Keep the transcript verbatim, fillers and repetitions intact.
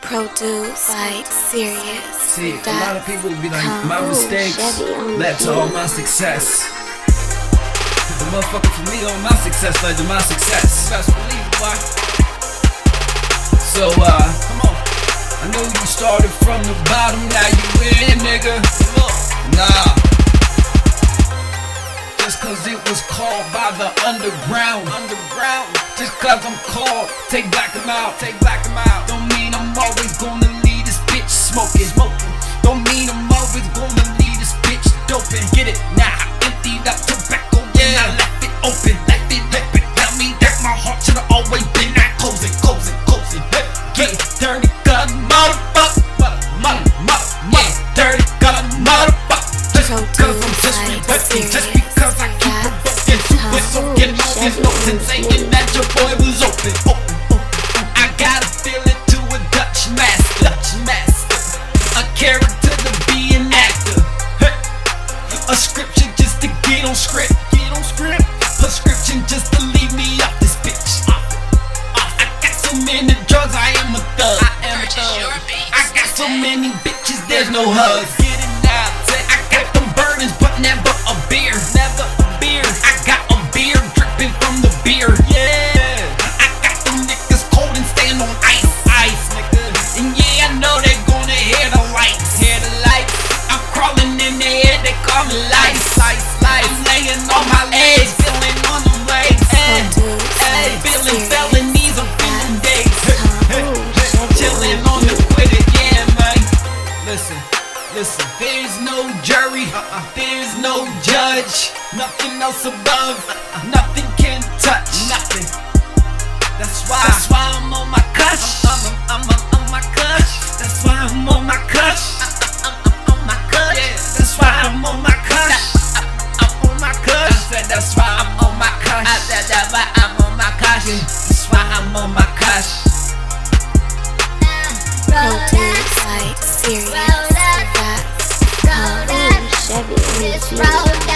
Produced by Serious. See, a lot of people will be like, my mistakes led to all my success. The motherfucker for me, all my success led to my success. You best believe it, boy. So, uh, come on. I know you started from the bottom, now you in, nigga. Nah. Just cause it was called by the underground. Underground. Just cause I'm called, take black them out, take black them out. Don't mean I'm always gonna leave this bitch smoking. Smoking. Don't mean I'm always gonna leave this bitch doping. Get it? Now I emptied out tobacco, yeah. I left it open, left it open. Tell me that my heart should've always been that closing, closing, closing. Get dirty, got motherfucker, mother, mother, mother, dirty, got a motherfucker. Just cause I'm just repeating, just because I keep provoking, super soaking all these notes and saying that your boy was open, open, open. I got a feeling to a Dutch master, Dutch master, a character to be an actor, a scripture just to get on script, get on script, prescription just to leave me off this bitch. I got so many drugs, I am a thug. I am a thug. I got so many bitches, there's no hugs. Get it now, I got them burdens, but never a beer, never a beer. I got a beer dripping from the beer, yeah. I got them niggas cold and stand on ice, ice, nigga. And yeah, I know they gonna hear the lights, hear the lights. I'm crawling in their head, they call me lights, lights, lights. I'm laying on my legs, feeling on the legs, hey, hey, feeling felonies, I'm feeling days, chilling on the Twitter, yeah, man. Listen. Listen, there's no jury, uh-uh. There's no judge, nothing else above, uh-uh. Nothing can touch, nothing. That's why, that's why I'm on my kush. I'm, I'm, I'm, I'm on my kush. That's why I'm on my kush. I'm, I'm, I'm on my kush. Yeah, that's why I'm on my kush. I'm, I'm on my kush. I said that's why I'm on my kush. I said that's why I'm on my kush. That's why I'm on my kush. Produced by Serious. Chevy on this